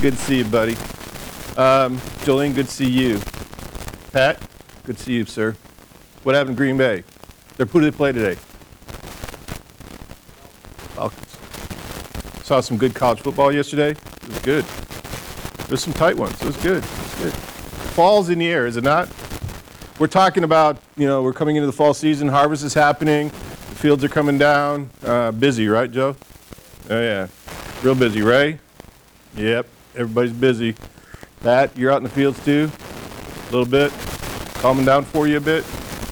good to see you, buddy. Jolene, good to see you. Pat, good to see you, sir. What happened in Green Bay? Who did they play today? Falcons. Saw some good college football yesterday. It was good. There's some tight ones. It was good. Fall's in the air, is it not? We're talking about, we're coming into the fall season. Harvest is happening. The fields are coming down. Busy, right, Joe? Oh, yeah. Real busy, Ray? Yep. Everybody's busy. Pat, you're out in the fields too? A little bit? Calming down for you a bit?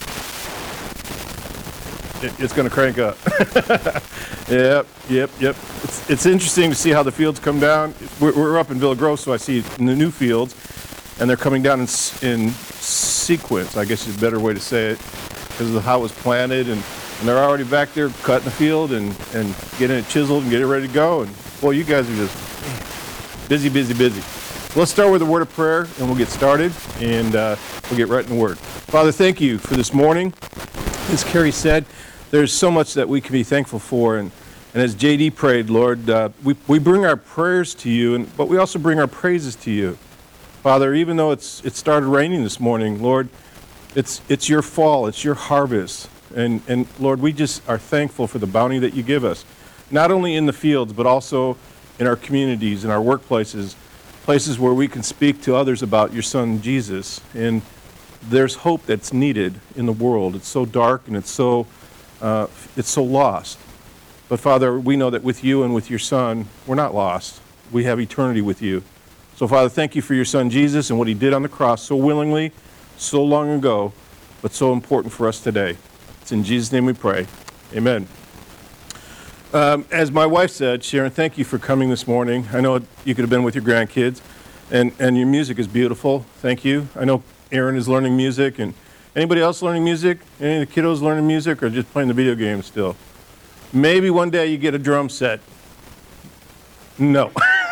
It's going to crank up. Yep. It's interesting to see how the fields come down. We're up in Villa Grove, so I see the new fields, and they're coming down in sequence, I guess is a better way to say it, because of how it was planted, and they're already back there cutting the field and getting it chiseled and getting it ready to go. And boy, you guys are just busy. Let's start with a word of prayer, and we'll get started, and we'll get right in the Word. Father, thank you for this morning. As Carrie said, there's so much that we can be thankful for, and as JD prayed, Lord, we bring our prayers to you, but we also bring our praises to you. Father, even though it started raining this morning, Lord, it's your fall, it's your harvest, and Lord, we just are thankful for the bounty that you give us, not only in the fields, but also in our communities, in our workplaces, places where we can speak to others about your Son, Jesus. And there's hope that's needed in the world. It's so dark and it's so lost. But Father, we know that with you and with your Son, we're not lost. We have eternity with you. So Father, thank you for your Son, Jesus, and what he did on the cross so willingly, so long ago, but so important for us today. It's in Jesus' name we pray. Amen. As my wife said, Sharon, thank you for coming this morning. I know you could have been with your grandkids, and your music is beautiful. Thank you. I know Aaron is learning music, and anybody else learning music? Any of the kiddos learning music, or just playing the video games still? Maybe one day you get a drum set. No.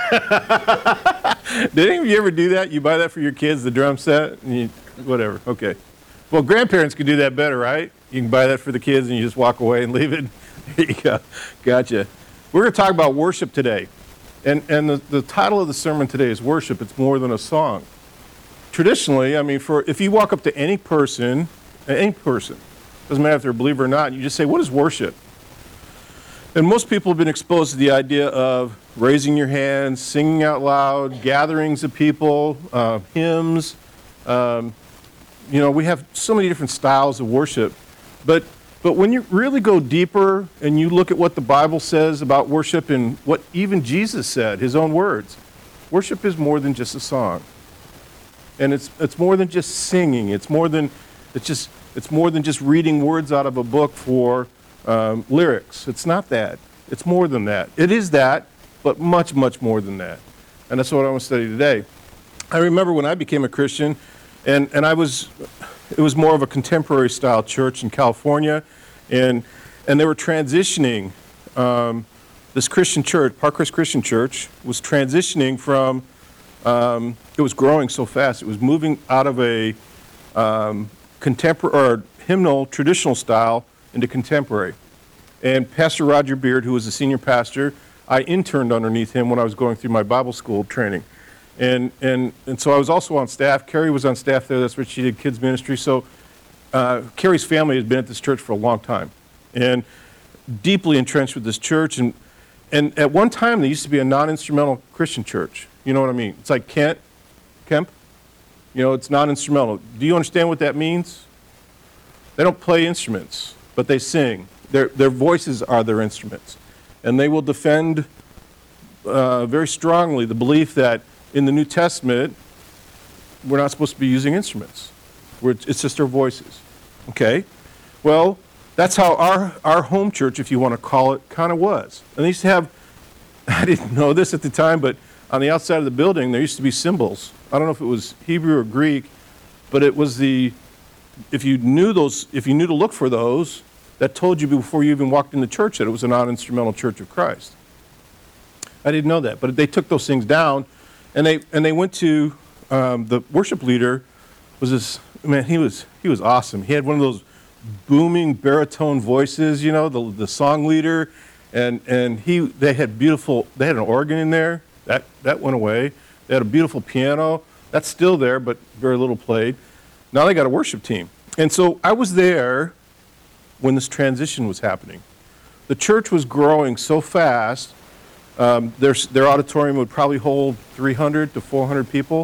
Did any of you ever do that? You buy that for your kids, the drum set? And whatever. Okay. Well, grandparents could do that better, right? You can buy that for the kids, and you just walk away and leave it. There you go. Gotcha. We're going to talk about worship today. And the title of the sermon today is Worship. It's more than a song. Traditionally, if you walk up to any person, doesn't matter if they're a believer or not, you just say, what is worship? And most people have been exposed to the idea of raising your hands, singing out loud, gatherings of people, hymns. We have so many different styles of worship. But when you really go deeper and you look at what the Bible says about worship and what even Jesus said, his own words, worship is more than just a song. And it's more than just singing. It's more than just reading words out of a book for lyrics. It's not that. It's more than that. It is that, but much, much more than that. And that's what I want to study today. I remember when I became a Christian, and it was more of a contemporary style church in California, and they were transitioning. This Christian church, Parkhurst Christian Church, was transitioning from. It was growing so fast. It was moving out of a contemporary or hymnal traditional style into contemporary. And Pastor Roger Beard, who was the senior pastor, I interned underneath him when I was going through my Bible school training. And so I was also on staff. Carrie was on staff there. That's where she did kids ministry. So Carrie's family has been at this church for a long time and deeply entrenched with this church. And at one time, there used to be a non-instrumental Christian church. You know what I mean? It's like Kemp. It's non-instrumental. Do you understand what that means? They don't play instruments, but they sing. Their voices are their instruments. And they will defend very strongly the belief that in the New Testament, we're not supposed to be using instruments. It's just our voices. Okay? Well, that's how our home church, if you want to call it, kind of was. And they used to have, I didn't know this at the time, but on the outside of the building, there used to be symbols. I don't know if it was Hebrew or Greek, but it was if you knew to look for those, that told you before you even walked in the church that it was a non-instrumental Church of Christ. I didn't know that, but they took those things down, and they went to the worship leader was this man. He was awesome. He had one of those booming baritone voices, the song leader, and they had an organ in there that went away. They had a beautiful piano. That's still there, but very little played. Now they got a worship team. And so I was there when this transition was happening. The church was growing so fast, their auditorium would probably hold 300 to 400 people.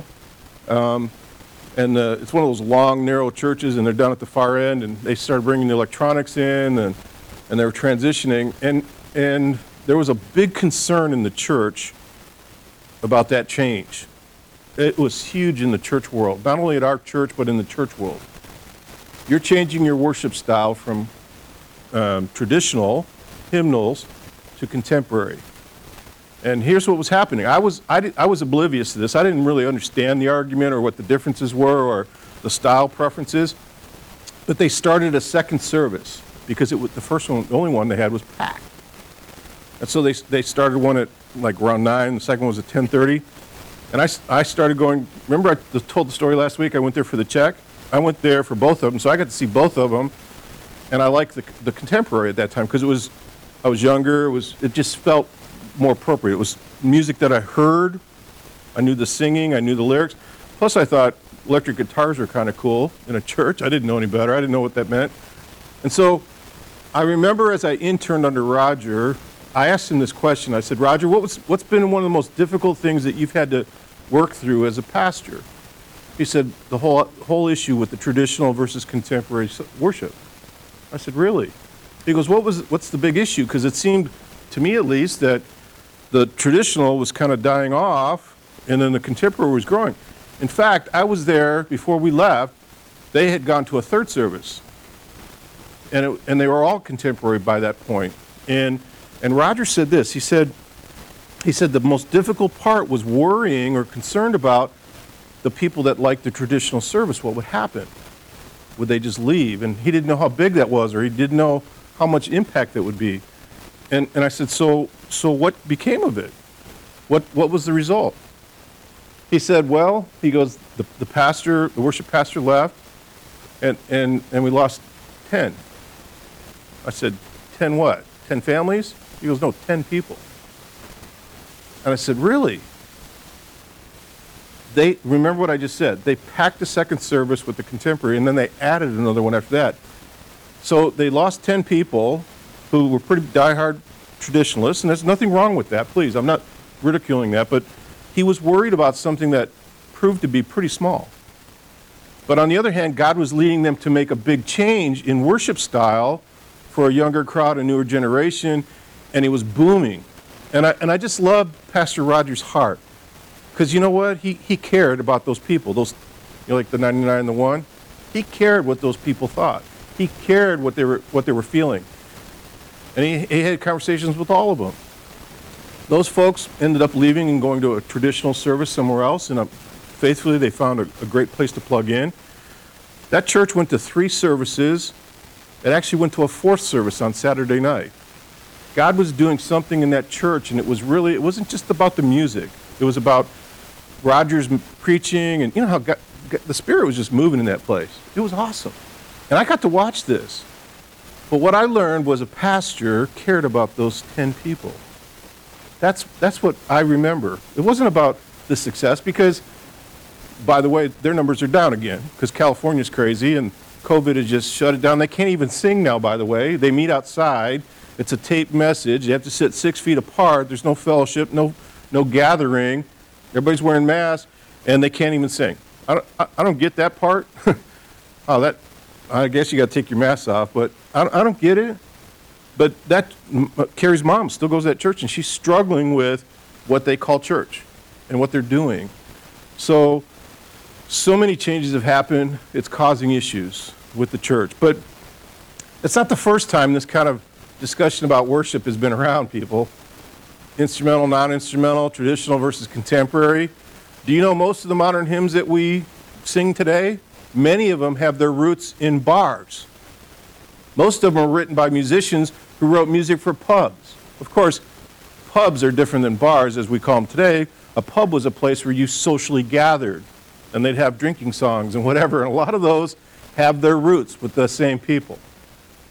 It's one of those long, narrow churches, and they're down at the far end, and they started bringing the electronics in, and they were transitioning. And there was a big concern in the church about that change. It was huge in the church world, not only at our church, but in the church world. You're changing your worship style from traditional hymnals to contemporary. And here's what was happening. I was oblivious to this. I didn't really understand the argument or what the differences were or the style preferences. But they started a second service because the first one, the only one they had was packed. And so they started one at like around 9, the second one was at 10:30. And I started going, remember I told the story last week, I went there for the check? I went there for both of them, so I got to see both of them. And I liked the contemporary at that time because I was younger, it just felt more appropriate. It was music that I heard, I knew the singing, I knew the lyrics. Plus I thought electric guitars were kind of cool in a church. I didn't know any better, I didn't know what that meant. And so I remember as I interned under Roger, I asked him this question. I said, Roger, what's been one of the most difficult things that you've had to work through as a pastor? He said, the whole issue with the traditional versus contemporary worship. I said, really? He goes, what's the big issue? Because it seemed, to me at least, that the traditional was kind of dying off, and then the contemporary was growing. In fact, I was there before we left. They had gone to a third service, and they were all contemporary by that point. And Roger said this. He said the most difficult part was worrying or concerned about the people that liked the traditional service. What would happen? Would they just leave? And he didn't know how big that was, or he didn't know how much impact that would be. And I said, so what became of it? What was the result? He said, well, he goes, the worship pastor left, and we lost 10. I said, 10 what? 10 families? He goes, no, 10 people. And I said, really? Remember what I just said. They packed the second service with the contemporary, and then they added another one after that. So they lost 10 people who were pretty diehard traditionalists, and there's nothing wrong with that, please. I'm not ridiculing that, but he was worried about something that proved to be pretty small. But on the other hand, God was leading them to make a big change in worship style for a younger crowd, a newer generation, and it was booming. And I just loved Pastor Roger's heart, because you know what? He cared about those people, like the 99 and the 1. He cared what those people thought. He cared what they were feeling. And he had conversations with all of them. Those folks ended up leaving and going to a traditional service somewhere else, and faithfully they found a great place to plug in. That church went to 3 services. It actually went to a 4th service on Saturday night. God was doing something in that church, and it wasn't just about the music. It was about Roger's preaching, and you know how the Spirit was just moving in that place. It was awesome. And I got to watch this. But what I learned was a pastor cared about those 10 people. That's what I remember. It wasn't about the success, because, by the way, their numbers are down again, because California's crazy, and COVID has just shut it down. They can't even sing now, by the way. They meet outside. It's a taped message. They have to sit 6 feet apart. There's no fellowship, no gathering. Everybody's wearing masks, and they can't even sing. I don't get that part. I guess you got to take your mask off, but I don't get it. But Carrie's mom still goes to that church, and she's struggling with what they call church and what they're doing. So many changes have happened. It's causing issues with the church. But it's not the first time this kind of discussion about worship has been around, people. Instrumental, non-instrumental, traditional versus contemporary. Do you know most of the modern hymns that we sing today? Many of them have their roots in bars. Most of them are written by musicians who wrote music for pubs. Of course, pubs are different than bars as we call them today. A pub was a place where you socially gathered, and they'd have drinking songs and whatever, and a lot of those have their roots with the same people.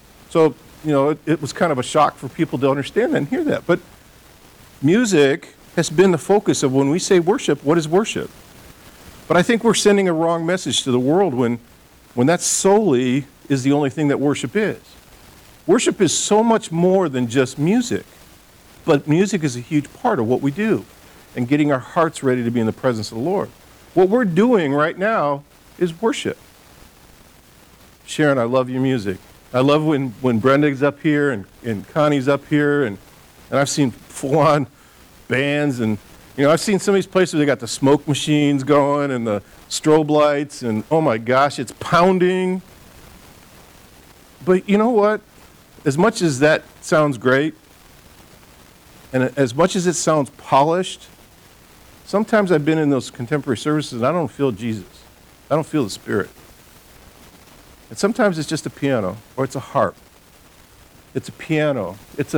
So, it was kind of a shock for people to understand that and hear that. But music has been the focus of when we say worship, what is worship? But I think we're sending a wrong message to the world when that solely is the only thing that worship is. Worship is so much more than just music, but music is a huge part of what we do and getting our hearts ready to be in the presence of the Lord. What we're doing right now is worship. Sharon, I love your music. I love when Brenda's up here and Connie's up here, and I've seen full-on bands, and I've seen some of these places, they got the smoke machines going and the strobe lights, and oh my gosh, it's pounding. But you know what? As much as that sounds great, and as much as it sounds polished, sometimes I've been in those contemporary services and I don't feel Jesus. I don't feel the Spirit. And sometimes it's just a piano or it's a harp. It's a piano.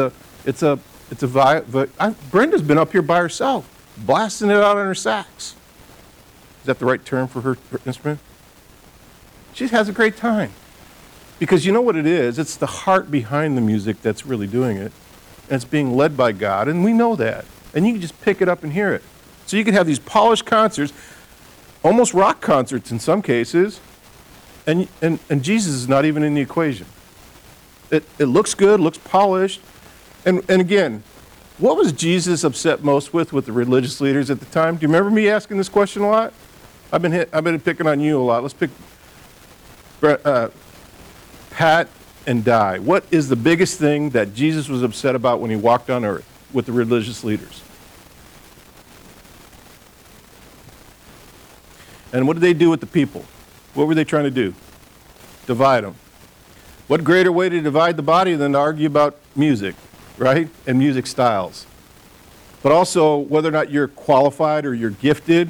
Brenda's been up here by herself, blasting it out on her sax. Is that the right term for her instrument? She has a great time. Because you know what it is? It's the heart behind the music that's really doing it. And it's being led by God, and we know that. And you can just pick it up and hear it. So you can have these polished concerts, almost rock concerts in some cases, and Jesus is not even in the equation. It looks good, looks polished. And again, what was Jesus upset most with the religious leaders at the time? Do you remember me asking this question a lot? I've been picking on you a lot. Let's pick Pat and Di. What is the biggest thing that Jesus was upset about when he walked on earth with the religious leaders? And what did they do with the people? What were they trying to do? Divide them. What greater way to divide the body than to argue about music, right? And music styles. But also whether or not you're qualified or you're gifted.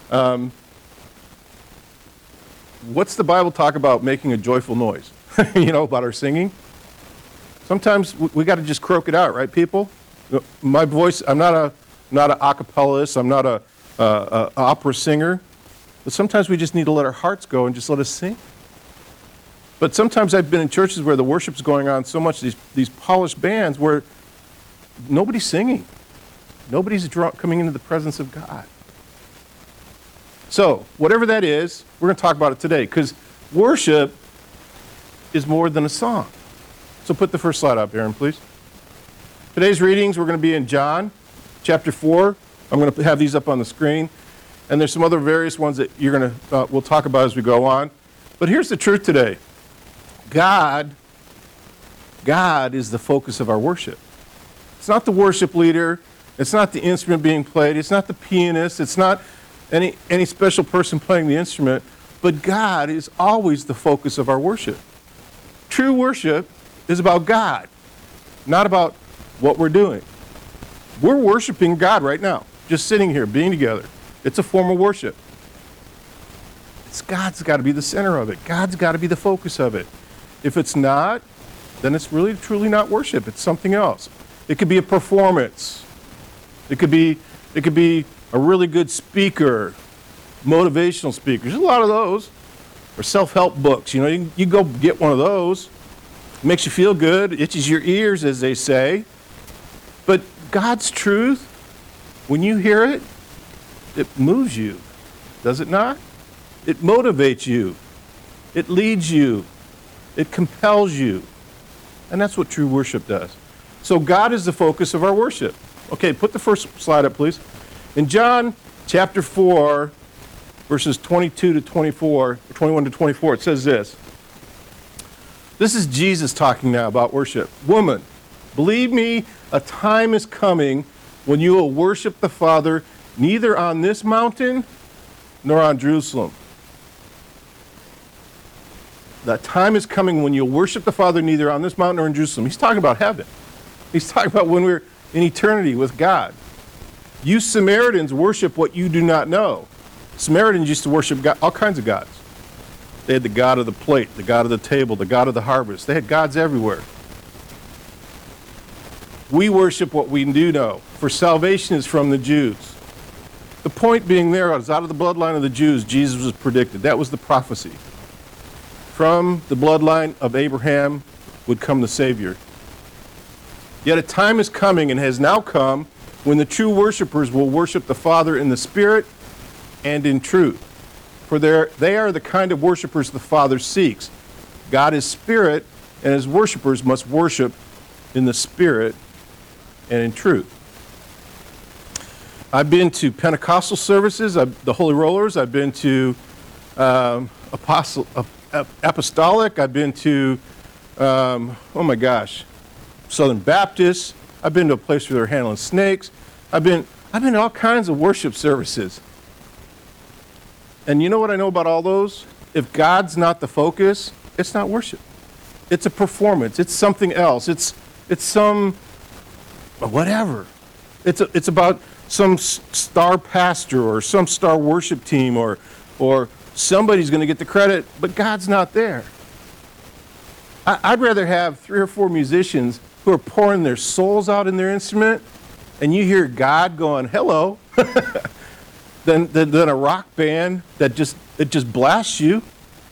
What's the Bible talk about making a joyful noise? About our singing? Sometimes we got to just croak it out, right, people? My voice, I'm not an acapellist, I'm not a opera singer. But sometimes we just need to let our hearts go and just let us sing. But sometimes I've been in churches where the worship's going on so much, these polished bands where nobody's singing. Nobody's coming into the presence of God. So, whatever that is, we're going to talk about it today, because worship is more than a song. So put the first slide up, Aaron, please. Today's readings, we're going to be in John chapter 4. I'm going to have these up on the screen. And there's some other various ones that we'll talk about as we go on. But here's the truth today. God is the focus of our worship. It's not the worship leader. It's not the instrument being played. It's not the pianist. It's not any special person playing the instrument. But God is always the focus of our worship. True worship is about God, not about what we're doing. We're worshiping God right now, just sitting here, being together. It's a form of worship. God's got to be the center of it. God's got to be the focus of it. If it's not, then it's really, truly not worship. It's something else. It could be a performance. It could be a really good speaker, motivational speakers. There's a lot of those. Or self-help books. You go get one of those. It makes you feel good. Itches your ears, as they say. But God's truth, when you hear it, it moves you, does it not? It motivates you. It leads you. It compels you. And that's what true worship does. So God is the focus of our worship. Okay, put the first slide up, please. In John chapter 4, verses 22 to 24, 21 to 24, it says this. This is Jesus talking now about worship. Woman, believe me, a time is coming when you will worship the Father neither on this mountain nor on Jerusalem. The time is coming when you'll worship the Father neither on this mountain nor in Jerusalem. He's talking about heaven. He's talking about when we're in eternity with God. You Samaritans worship what you do not know. Samaritans used to worship God, all kinds of gods. They had the god of the plate, the god of the table, the god of the harvest. They had gods everywhere. We worship what we do know, for salvation is from the Jews. The point being there is out of the bloodline of the Jews, Jesus was predicted. That was the prophecy. From the bloodline of Abraham would come the Savior. Yet a time is coming and has now come when the true worshipers will worship the Father in the Spirit and in truth. For they are the kind of worshipers the Father seeks. God is Spirit, and his worshipers must worship in the Spirit and in truth. I've been to Pentecostal services, the Holy Rollers. I've been to Apostolic. I've been to, Southern Baptist. I've been to a place where they're handling snakes. I've been to all kinds of worship services. And you know what I know about all those? If God's not the focus, it's not worship. It's a performance. It's something else. It's some whatever. It's about some star pastor or some star worship team or somebody's going to get the credit, but God's not there. I'd rather have 3 or 4 musicians who are pouring their souls out in their instrument, and you hear God going, hello, than a rock band that just blasts you.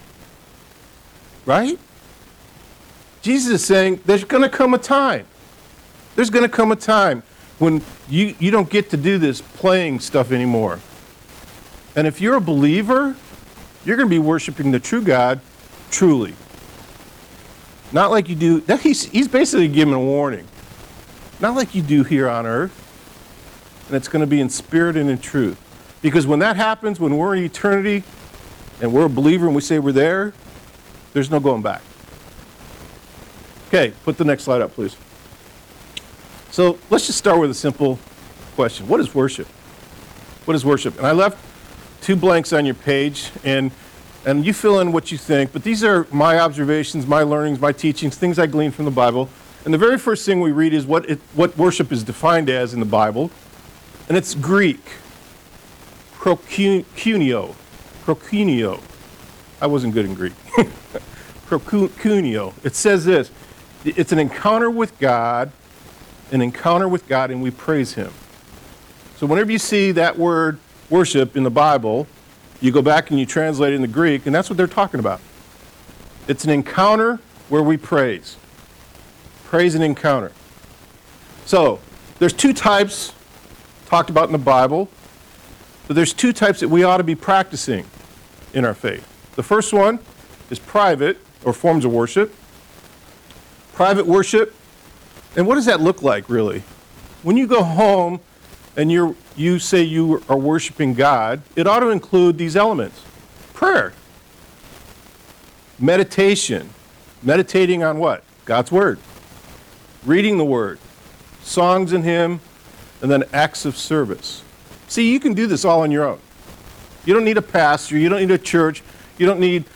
Right? Jesus is saying there's going to come a time. There's going to come a time when you don't get to do this playing stuff anymore. And if you're a believer, you're going to be worshiping the true God truly. Not like you do. He's basically giving a warning. Not like you do here on earth. And it's going to be in spirit and in truth. Because when that happens, when we're in eternity and we're a believer and we say we're there, there's no going back. Okay, put the next slide up, please. So let's just start with a simple question. What is worship? What is worship? And I left 2 blanks on your page, and you fill in what you think, but these are my observations, my learnings, my teachings, things I gleaned from the Bible. And the very first thing we read is what worship is defined as in the Bible, and it's Greek. Prokuneo. I wasn't good in Greek. Prokuneo. It says this. It's an encounter with God, and we praise him. So whenever you see that word worship in the Bible, you go back and you translate it in the Greek, and that's what they're talking about. It's an encounter where we praise. Praise and encounter. So there's 2 types talked about in the Bible, but there's 2 types that we ought to be practicing in our faith. The first one is private, or forms of worship. Private worship. And what does that look like, really? When you go home and you say you are worshiping God, it ought to include these elements. Prayer. Meditation. Meditating on what? God's Word. Reading the Word. Songs and hymn, and then acts of service. See, you can do this all on your own. You don't need a pastor. You don't need a church. You don't need,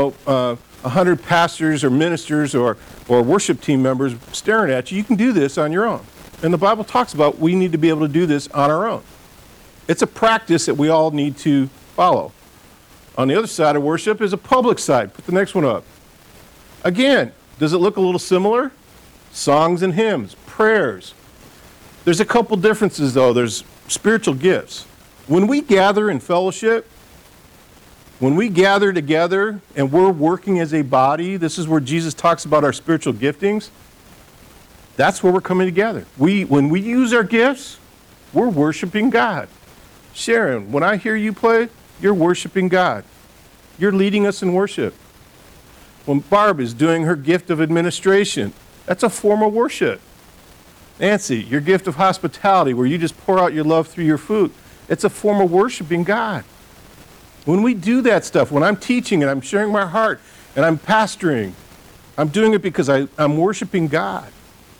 100 pastors or ministers or worship team members staring at you. You can do this on your own. And the Bible talks about we need to be able to do this on our own. It's a practice that we all need to follow. On the other side of worship is a public side. Put the next one up. Again, does it look a little similar? Songs and hymns, prayers. There's a couple differences, though. There's spiritual gifts. When we gather in fellowship, when we gather together and we're working as a body, this is where Jesus talks about our spiritual giftings. That's where we're coming together. When we use our gifts, we're worshiping God. Sharon, when I hear you play, you're worshiping God. You're leading us in worship. When Barb is doing her gift of administration, that's a form of worship. Nancy, your gift of hospitality, where you just pour out your love through your food, it's a form of worshiping God. When we do that stuff, when I'm teaching and I'm sharing my heart and I'm pastoring, I'm doing it because I'm worshiping God.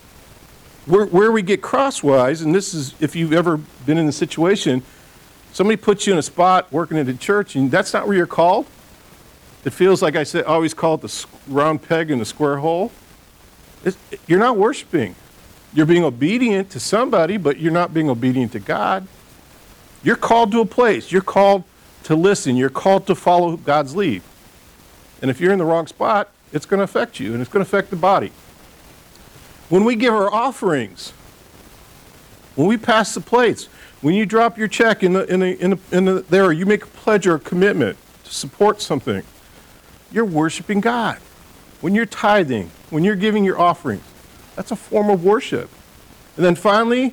Where we get crosswise, and this is if you've ever been in a situation, somebody puts you in a spot working at a church and that's not where you're called. It feels like I always call it the round peg in the square hole. You're not worshiping. You're being obedient to somebody, but you're not being obedient to God. You're called to a place. You're called to listen. You're called to follow God's lead. And if you're in the wrong spot, it's going to affect you, and it's going to affect the body. When we give our offerings, when we pass the plates, when you drop your check in there, you make a pledge or a commitment to support something, you're worshiping God. When you're tithing, when you're giving your offerings, that's a form of worship. And then finally,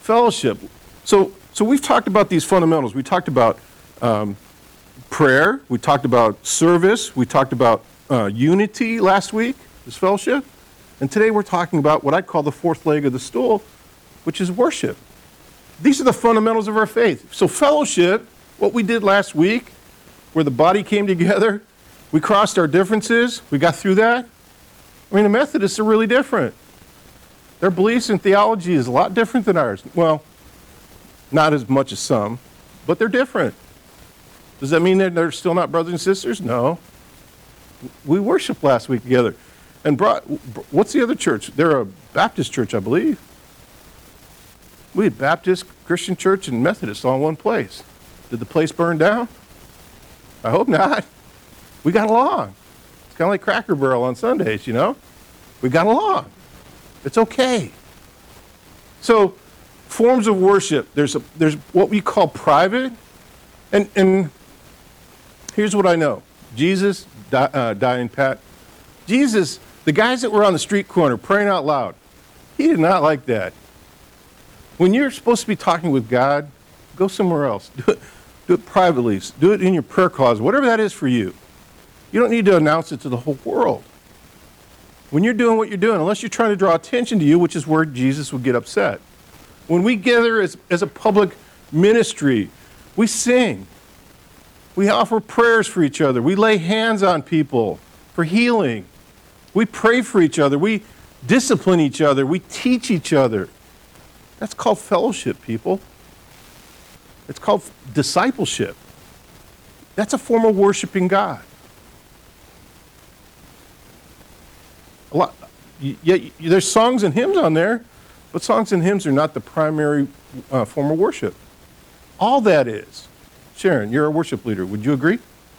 Fellowship. So we've talked about these fundamentals. We talked about prayer. We talked about service. We talked about unity last week, this fellowship. And today we're talking about what I call the fourth leg of the stool, which is worship. These are the fundamentals of our faith. So fellowship, what we did last week, where the body came together, we crossed our differences, we got through that. I mean, the Methodists are really different. Their beliefs and theology is a lot different than ours. Well, not as much as some, but they're different. Does that mean that they're still not brothers and sisters? No. We worshiped last week together. And what's the other church? They're a Baptist church, I believe. We had Baptist, Christian church, and Methodist all in one place. Did the place burn down? I hope not. We got along. It's kind of like Cracker Barrel on Sundays, you know? We got along. It's okay. So, forms of worship. There's what we call private, and here's what I know. Jesus, dying Pat. Jesus, the guys that were on the street corner praying out loud, he did not like that. When you're supposed to be talking with God, go somewhere else. Do it privately. Do it in your prayer closet, whatever that is for you. You don't need to announce it to the whole world. When you're doing what you're doing, unless you're trying to draw attention to you, which is where Jesus would get upset. When we gather as a public ministry, we sing. We offer prayers for each other. We lay hands on people for healing. We pray for each other. We discipline each other. We teach each other. That's called fellowship, people. It's called discipleship. That's a form of worshiping God. There's songs and hymns on there, but songs and hymns are not the primary form of worship. All that is. Sharon, you're a worship leader. Would you agree?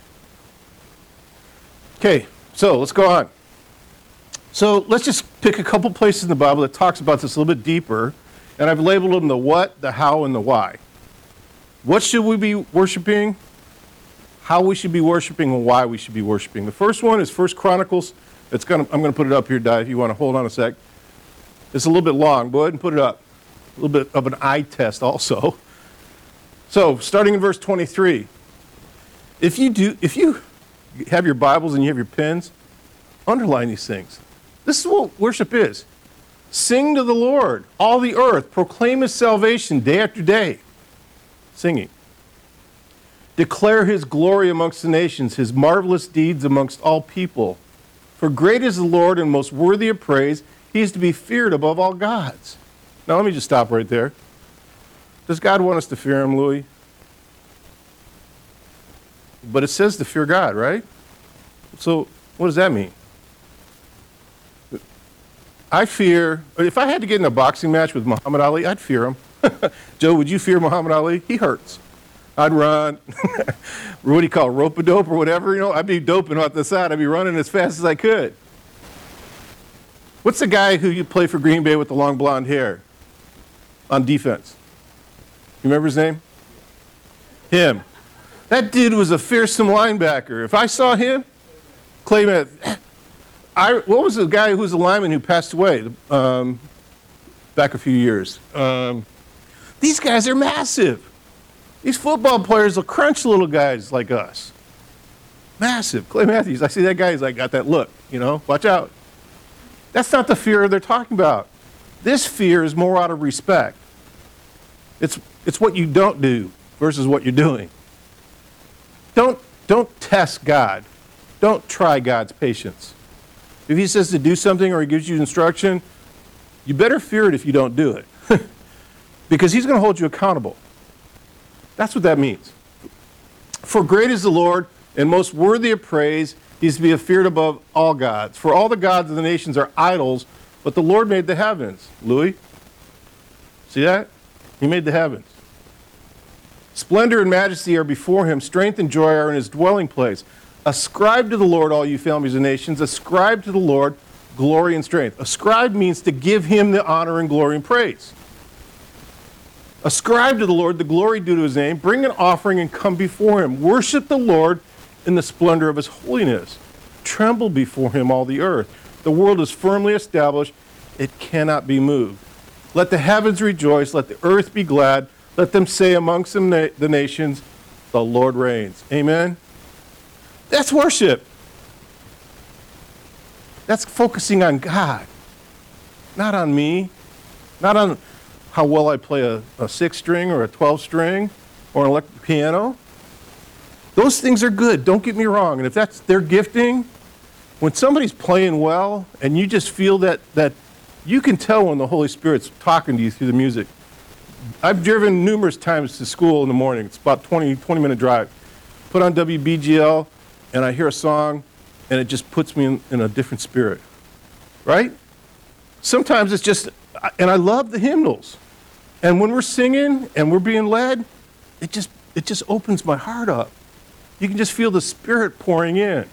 Okay, so let's go on. So let's just pick a couple places in the Bible that talks about this a little bit deeper, and I've labeled them the what, the how, and the why. What should we be worshiping? How we should be worshiping, and why we should be worshiping. The first one is 1 Chronicles. I'm going to put it up here, Di, if you want to hold on a sec. It's a little bit long. Go ahead and put it up. A little bit of an eye test also. So, starting in verse 23. If you have your Bibles and you have your pens, underline these things. This is what worship is. Sing to the Lord, all the earth. Proclaim his salvation day after day. Singing. Declare his glory amongst the nations, his marvelous deeds amongst all people. For great is the Lord and most worthy of praise. He is to be feared above all gods. Now let me just stop right there. Does God want us to fear him, Louis? But it says to fear God, right? So what does that mean? If I had to get in a boxing match with Muhammad Ali, I'd fear him. Joe, would you fear Muhammad Ali? He hurts. I'd run. What do you call it, rope-a-dope or whatever? You know, I'd be doping off the side. I'd be running as fast as I could. What's the guy who you play for Green Bay with the long blonde hair on defense? You remember his name? Him. That dude was a fearsome linebacker. If I saw him, Clay Smith. What was the guy who was a lineman who passed away back a few years? These guys are massive. These football players will crunch little guys like us. Massive. Clay Matthews, I see that guy, he's like, got that look, you know, watch out. That's not the fear they're talking about. This fear is more out of respect. It's what you don't do versus what you're doing. Don't test God. Don't try God's patience. If he says to do something or he gives you instruction, you better fear it if you don't do it. Because he's going to hold you accountable. That's what that means. For great is the Lord and most worthy of praise. He is to be feared above all gods. For all the gods of the nations are idols, but the Lord made the heavens. Louis? See that? He made the heavens. Splendor and majesty are before him. Strength and joy are in his dwelling place. Ascribe to the Lord, all you families and nations. Ascribe to the Lord glory and strength. Ascribe means to give him the honor and glory and praise. Ascribe to the Lord the glory due to his name. Bring an offering and come before him. Worship the Lord in the splendor of his holiness. Tremble before him, all the earth. The world is firmly established. It cannot be moved. Let the heavens rejoice. Let the earth be glad. Let them say amongst the nations, the Lord reigns. Amen? That's worship. That's focusing on God, not on me, not on how well I play a 6 string or a 12 string or an electric piano. Those things are good, don't get me wrong. And if that's their gifting, when somebody's playing well and you just feel that you can tell when the Holy Spirit's talking to you through the music. I've driven numerous times to school in the morning. It's about 20-minute drive. Put on WBGL and I hear a song and it just puts me in a different spirit, right? Sometimes it's just, and I love the hymnals. And when we're singing and we're being led, it just opens my heart up. You can just feel the Spirit pouring in.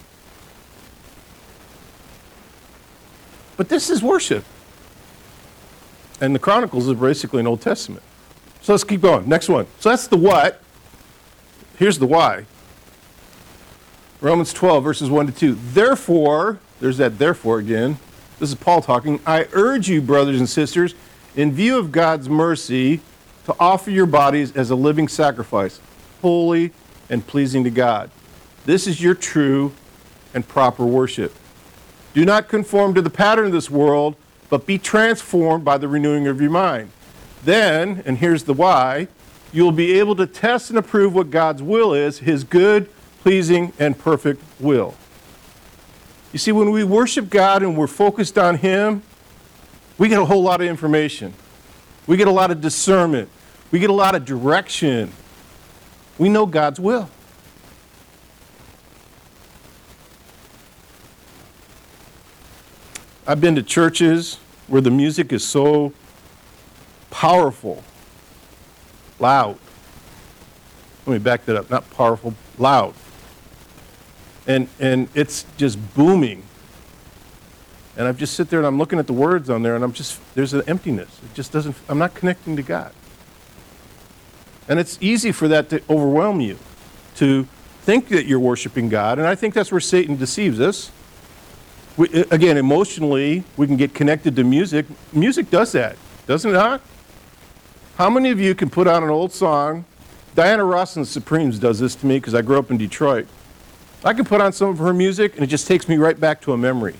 But this is worship. And the Chronicles are basically an Old Testament. So let's keep going. Next one. So that's the what. Here's the why. Romans 12, verses 1 to 2. Therefore, there's that therefore again. This is Paul talking. I urge you, brothers and sisters, in view of God's mercy, to offer your bodies as a living sacrifice, holy and pleasing to God. This is your true and proper worship. Do not conform to the pattern of this world, but be transformed by the renewing of your mind. Then, and here's the why, you will be able to test and approve what God's will is, his good, pleasing, and perfect will. You see, when we worship God and we're focused on him, we get a whole lot of information. We get a lot of discernment. We get a lot of direction. We know God's will. I've been to churches where the music is so powerful, loud. Let me back that up. Not powerful, loud. And it's just booming. And I just sit there and I'm looking at the words on there and there's an emptiness. It just doesn't, I'm not connecting to God. And it's easy for that to overwhelm you, to think that you're worshiping God. And I think that's where Satan deceives us. Again, emotionally, we can get connected to music. Music does that, doesn't it not? How many of you can put on an old song? Diana Ross and the Supremes does this to me because I grew up in Detroit. I can put on some of her music and it just takes me right back to a memory.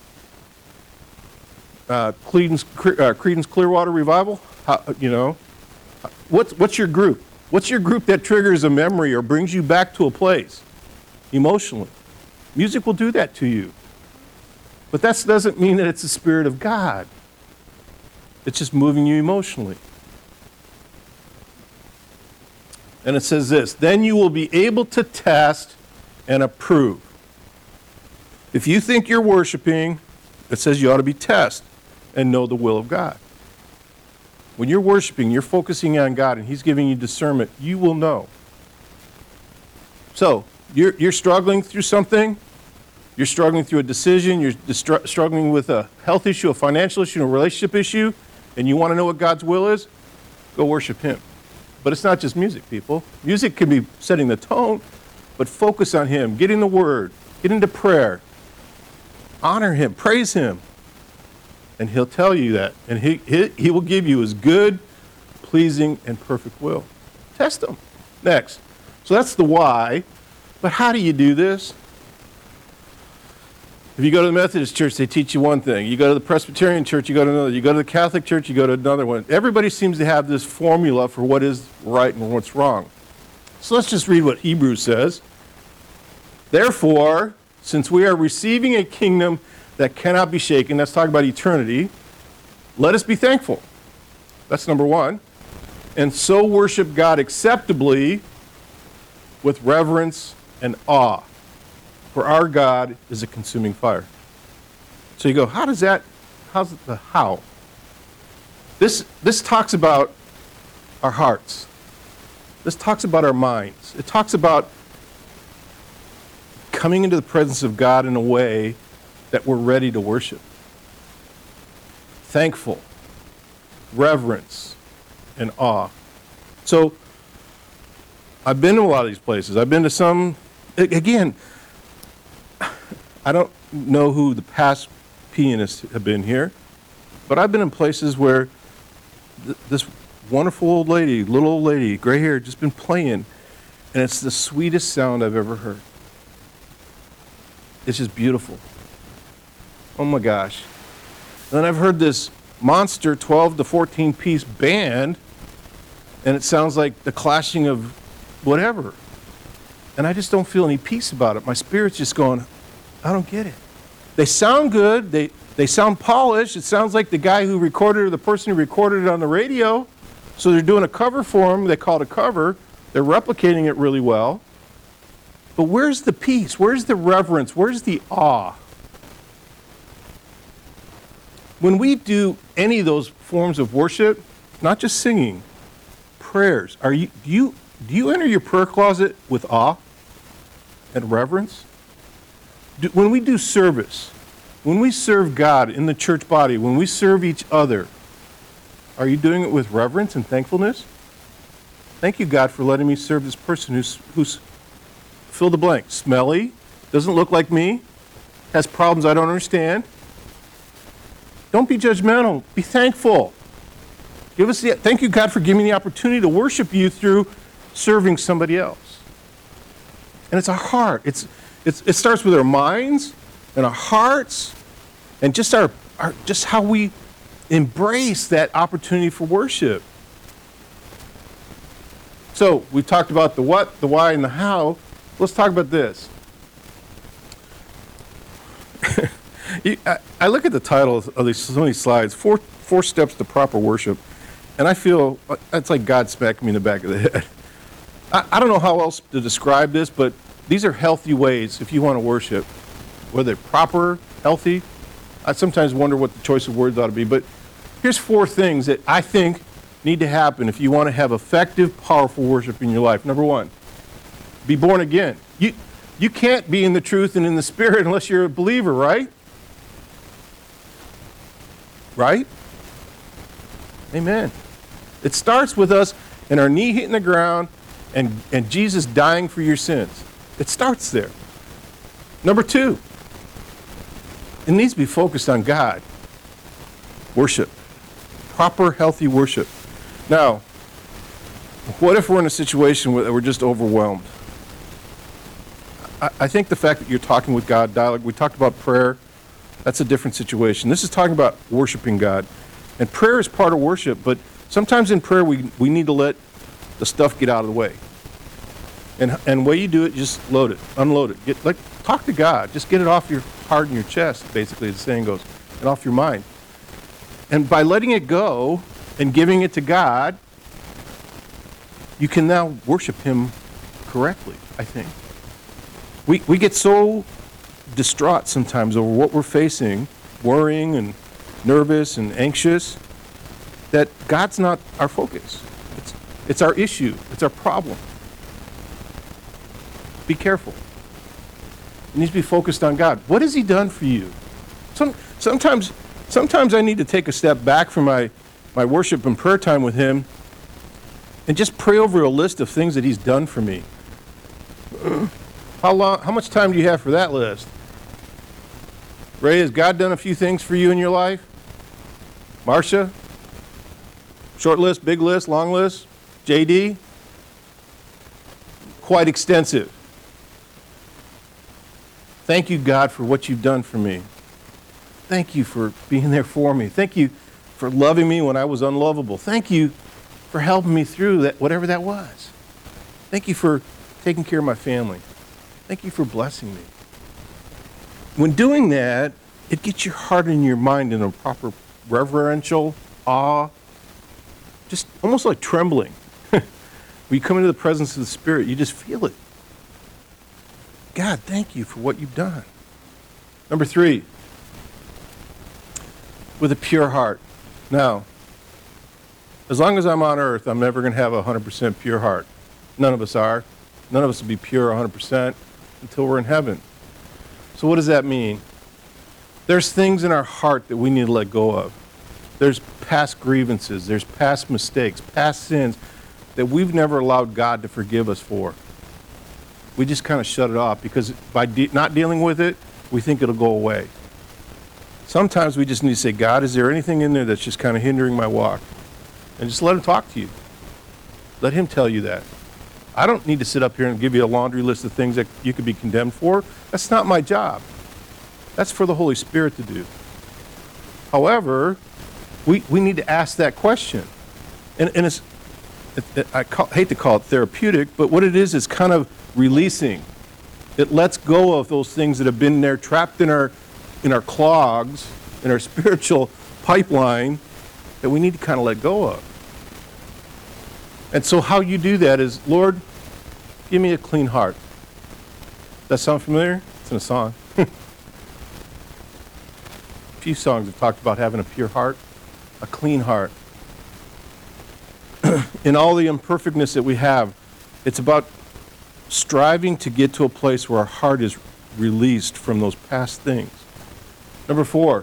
Creedence Clearwater Revival, what's your group? What's your group that triggers a memory or brings you back to a place emotionally? Music will do that to you. But that doesn't mean that it's the Spirit of God. It's just moving you emotionally. And it says this, then you will be able to test and approve. If you think you're worshiping, it says you ought to be test and know the will of God. When you're worshiping, you're focusing on God and he's giving you discernment, you will know. So, you're struggling through something, you're struggling through a decision, you're struggling with a health issue, a financial issue, a relationship issue, and you want to know what God's will is, go worship him. But it's not just music, people. Music can be setting the tone, but focus on him, get in the word, get into prayer, honor him, praise him, and he'll tell you that. And he will give you his good, pleasing, and perfect will. Test him. Next. So that's the why. But how do you do this? If you go to the Methodist church, they teach you one thing. You go to the Presbyterian church, you go to another. You go to the Catholic church, you go to another one. Everybody seems to have this formula for what is right and what's wrong. So let's just read what Hebrews says. Therefore, since we are receiving a kingdom that cannot be shaken, that's talking about eternity, let us be thankful. That's number one. And so worship God acceptably with reverence and awe. For our God is a consuming fire. So you go, how's the how? This talks about our hearts. This talks about our minds. It talks about coming into the presence of God in a way that we're ready to worship. Thankful, reverence, and awe. So I've been to a lot of these places. I've been to some, again, I don't know who the past pianists have been here, but I've been in places where this wonderful old lady, little old lady, gray hair, just been playing, and it's the sweetest sound I've ever heard. It's just beautiful. Oh my gosh. Then I've heard this monster 12 to 14 piece band, and it sounds like the clashing of whatever. And I just don't feel any peace about it. My spirit's just going, I don't get it. They sound good. They sound polished. It sounds like the guy who recorded it or the person who recorded it on the radio. So they're doing a cover for him. They call it a cover. They're replicating it really well. But where's the peace? Where's the reverence? Where's the awe? When we do any of those forms of worship, not just singing, prayers, do you enter your prayer closet with awe and reverence? When we do service, when we serve God in the church body, when we serve each other, are you doing it with reverence and thankfulness? Thank you, God, for letting me serve this person who's fill the blank, smelly, doesn't look like me, has problems I don't understand. Don't be judgmental. Be thankful. Thank you, God, for giving me the opportunity to worship you through serving somebody else. And it's our heart. It starts with our minds and our hearts and just just how we embrace that opportunity for worship. So we've talked about the what, the why, and the how. Let's talk about this. I look at the titles of so many slides, four steps to proper worship, and I feel it's like God smacking me in the back of the head. I don't know how else to describe this, but these are healthy ways if you want to worship. Whether they're proper, healthy, I sometimes wonder what the choice of words ought to be, but here's 4 things that I think need to happen if you want to have effective, powerful worship in your life. Number 1, be born again. You can't be in the truth and in the Spirit unless you're a believer, right? Right? Amen. It starts with us and our knee hitting the ground and Jesus dying for your sins. It starts there. Number 2, it needs to be focused on God. Worship. Proper, healthy worship. Now, what if we're in a situation where we're just overwhelmed? I think the fact that you're talking with God, dialogue, we talked about prayer, that's a different situation. This is talking about worshiping God. And prayer is part of worship, but sometimes in prayer we need to let the stuff get out of the way. And the way you do it, just load it, unload it. Talk to God. Just get it off your heart and your chest, basically, as the saying goes, and off your mind. And by letting it go and giving it to God, you can now worship Him correctly, I think. We get so distraught sometimes over what we're facing, worrying and nervous and anxious, that God's not our focus. It's our issue. It's our problem. Be careful. It needs to be focused on God. What has He done for you? Sometimes I need to take a step back from my worship and prayer time with Him and just pray over a list of things that He's done for me. How much time do you have for that list? Ray, has God done a few things for you in your life? Marcia? Short list, big list, long list? JD? Quite extensive. Thank you, God, for what you've done for me. Thank you for being there for me. Thank you for loving me when I was unlovable. Thank you for helping me through that, whatever that was. Thank you for taking care of my family. Thank you for blessing me. When doing that, it gets your heart and your mind in a proper reverential awe, just almost like trembling. When you come into the presence of the Spirit, you just feel it. God, thank you for what you've done. Number 3, with a pure heart. Now, as long as I'm on earth, I'm never going to have a 100% pure heart. None of us are. None of us will be pure 100% until we're in heaven. So what does that mean? There's things in our heart that we need to let go of. There's past grievances, there's past mistakes, past sins that we've never allowed God to forgive us for. We just kind of shut it off because by not dealing with it, we think it'll go away. Sometimes we just need to say, God, is there anything in there that's just kind of hindering my walk? And just let him talk to you. Let him tell you that. I don't need to sit up here and give you a laundry list of things that you could be condemned for. That's not my job. That's for the Holy Spirit to do. However, we need to ask that question. And hate to call it therapeutic, but what it is kind of releasing. It lets go of those things that have been there trapped in our clogs, in our spiritual pipeline, that we need to kind of let go of. And so how you do that is, Lord, give me a clean heart. Does that sound familiar? It's in a song. A few songs have talked about having a pure heart, a clean heart. In all the imperfectness that we have, it's about striving to get to a place where our heart is released from those past things. Number 4,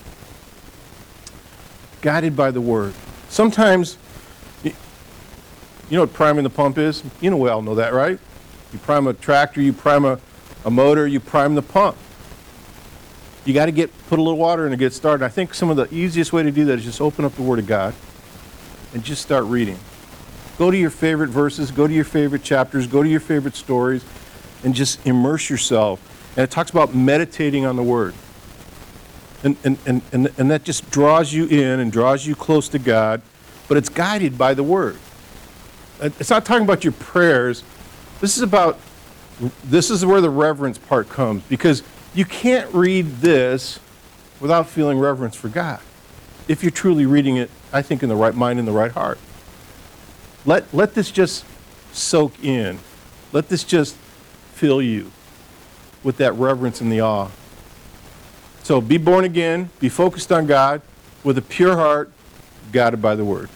guided by the Word. Sometimes, you know what priming the pump is? You know, we all know that, right? You prime a tractor, you prime a motor, you prime the pump. You got to put a little water in to get started. I think some of the easiest way to do that is just open up the Word of God and just start reading. Go to your favorite verses, go to your favorite chapters, go to your favorite stories, and just immerse yourself. And it talks about meditating on the Word. And that just draws you in and draws you close to God, but it's guided by the Word. It's not talking about your prayers. This is where the reverence part comes, because you can't read this without feeling reverence for God. If you're truly reading it, I think, in the right mind and the right heart. Let this just soak in. Let this just fill you with that reverence and the awe. So be born again, be focused on God, with a pure heart, guided by the Word.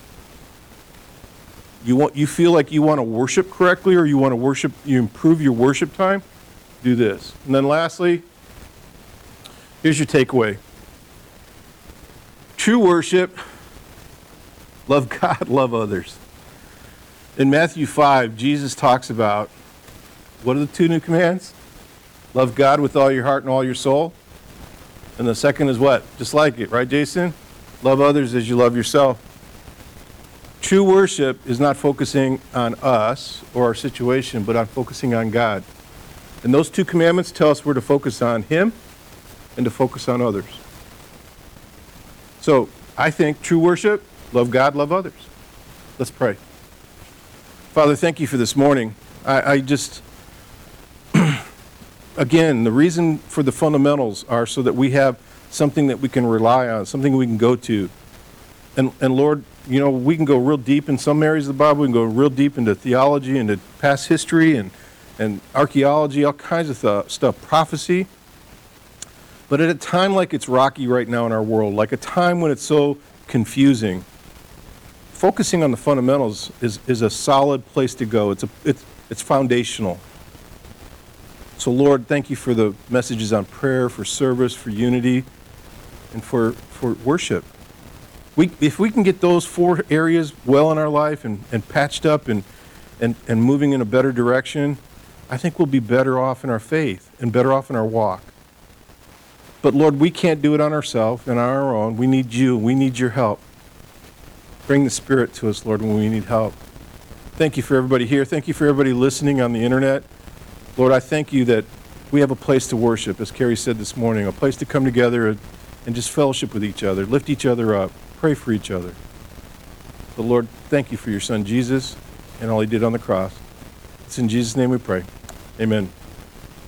You feel like you want to worship correctly, or you improve your worship time? Do this. And then lastly, here's your takeaway. True worship, love God, love others. In Matthew 5, Jesus talks about, what are the 2 new commands? Love God with all your heart and all your soul. And the second is what? Just like it, right, Jason? Love others as you love yourself. True worship is not focusing on us or our situation, but on focusing on God. And those 2 commandments tell us we're to focus on Him and to focus on others. So I think true worship, love God, love others. Let's pray. Father, thank you for this morning. I just, again, the reason for the fundamentals are so that we have something that we can rely on, something we can go to. And Lord, you know, we can go real deep in some areas of the Bible. We can go real deep into theology, into past history, and archaeology, all kinds of stuff, prophecy. But at a time like it's rocky right now in our world, like a time when it's so confusing, focusing on the fundamentals is a solid place to go. It's foundational. So Lord, thank you for the messages on prayer, for service, for unity, and for worship. If we can get those 4 areas well in our life and patched up and moving in a better direction, I think we'll be better off in our faith and better off in our walk. But Lord, we can't do it on ourselves and on our own. We need you. We need your help. Bring the Spirit to us, Lord, when we need help. Thank you for everybody here. Thank you for everybody listening on the internet. Lord, I thank you that we have a place to worship, as Carrie said this morning, a place to come together and just fellowship with each other, lift each other up, pray for each other. But Lord, thank you for your Son, Jesus, and all he did on the cross. It's in Jesus' name we pray. Amen.